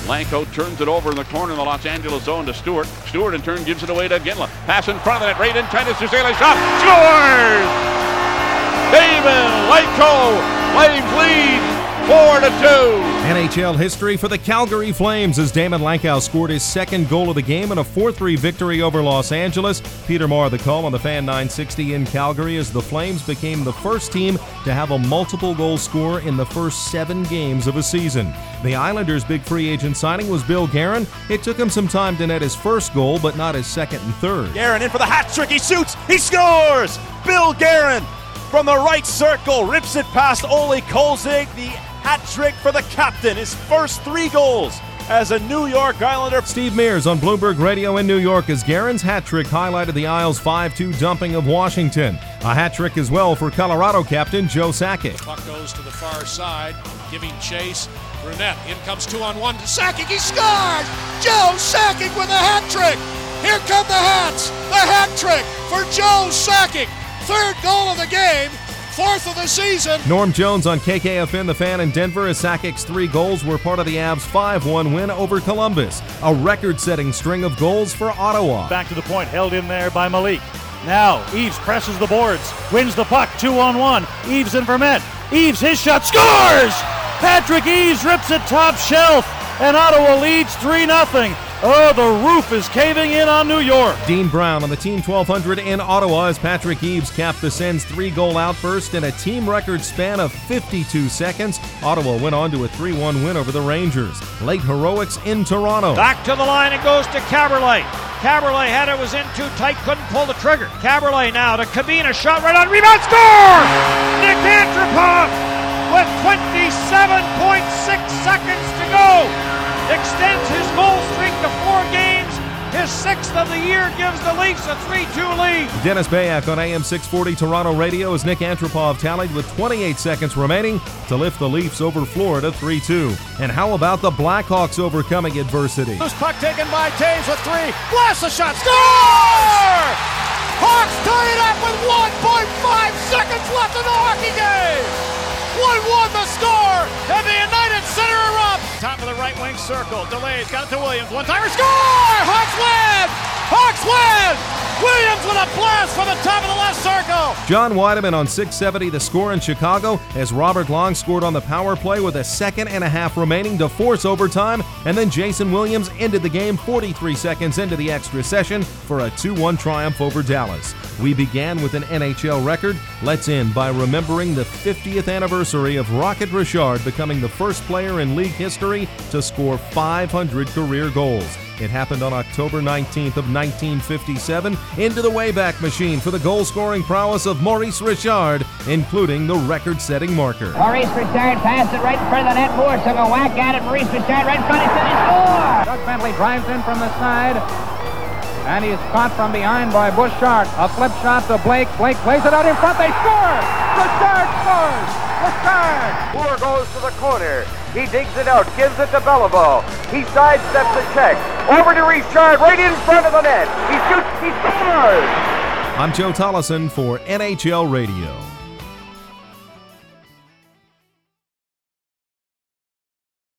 Lanko turns it over in the corner in the Los Angeles zone to Stewart. Stewart in turn gives it away to Ginla. Pass in front of the net, right in Titus Cicely, shot, scores! David Lanko, Flames lead 4-2. NHL history for the Calgary Flames as Damon Lankow scored his second goal of the game in a 4-3 victory over Los Angeles. Peter Maher the call on the Fan 960 in Calgary as the Flames became the first team to have a multiple goal scorer in the first 7 games of a season. The Islanders' big free agent signing was Bill Guerin. It took him some time to net his first goal, but not his second and third. Guerin in for the hat trick. He shoots. He scores. Bill Guerin from the right circle rips it past Ole Kolzig. The hat trick for the captain, his first 3 goals as a New York Islander. Steve Mears on Bloomberg Radio in New York as Guerin's hat trick highlighted the Isles' 5-2 dumping of Washington. A hat trick as well for Colorado captain Joe Sakic. Puck goes to the far side, giving chase. Brunette, in comes 2-on-1 to Sakic, he scores! Joe Sakic with a hat trick! Here come the hats! The hat trick for Joe Sakic! 3rd goal of the game, 4th of the season. Norm Jones on KKFN, the Fan in Denver, as Sakic's 3 goals were part of the Avs' 5-1 win over Columbus. A record-setting string of goals for Ottawa. Back to the point, held in there by Malik. Now, Eves presses the boards, wins the puck, 2-on-1. Eves and Vermette. Eves, his shot, scores! Patrick Eves rips it top shelf, and Ottawa leads 3-0. Oh, the roof is caving in on New York. Dean Brown on the Team 1200 in Ottawa as Patrick Eves capped the Sens' 3-goal outburst in a team record span of 52 seconds. Ottawa went on to a 3-1 win over the Rangers. Late heroics in Toronto. Back to the line it goes to Caberlet. Caberlet had it, was in too tight, couldn't pull the trigger. Caberlet now to Kabina, shot right on, rebound, score! Nick Antropov with 27.6 seconds to go. Extends his goal streak to 4 games. His 6th of the year gives the Leafs a 3-2 lead. Dennis Bayak on AM 640 Toronto Radio as Nick Antropov tallied with 28 seconds remaining to lift the Leafs over Florida 3-2. And how about the Blackhawks overcoming adversity? Loose puck taken by Taves with 3. Blasts a shot. Score! Hawks tie it up with 1.5 seconds left in the hockey game. 1-1 the score, and the United Center are up. Top of the right wing circle, delays, got it to Williams, one-timer, score! Hawks win! Hawks win! Williams with a blast from the top of the left circle. John Weideman on 670 the score in Chicago as Robert Long scored on the power play with a second and a half remaining to force overtime, and then Jason Williams ended the game 43 seconds into the extra session for a 2-1 triumph over Dallas. We began with an NHL record. Let's end by remembering the 50th anniversary of Rocket Richard becoming the first player in league history to score 500 career goals. It happened on October 19th of 1957 into the Wayback Machine for the goal-scoring prowess of Maurice Richard, including the record-setting marker. Maurice Richard passed it right in front of the net. Moore took a whack at it. Maurice Richard right in front. He said he scored! Doug Bentley drives in from the side, and he's caught from behind by Bouchard. A flip shot to Blake. Blake plays it out in front. They score! Richard scores! Richard! Moore goes to the corner. He digs it out, gives it to Beliveau. He sidesteps the check. Over to Richard, right in front of the net. He shoots, he scores! I'm Joe Tollison for NHL Radio.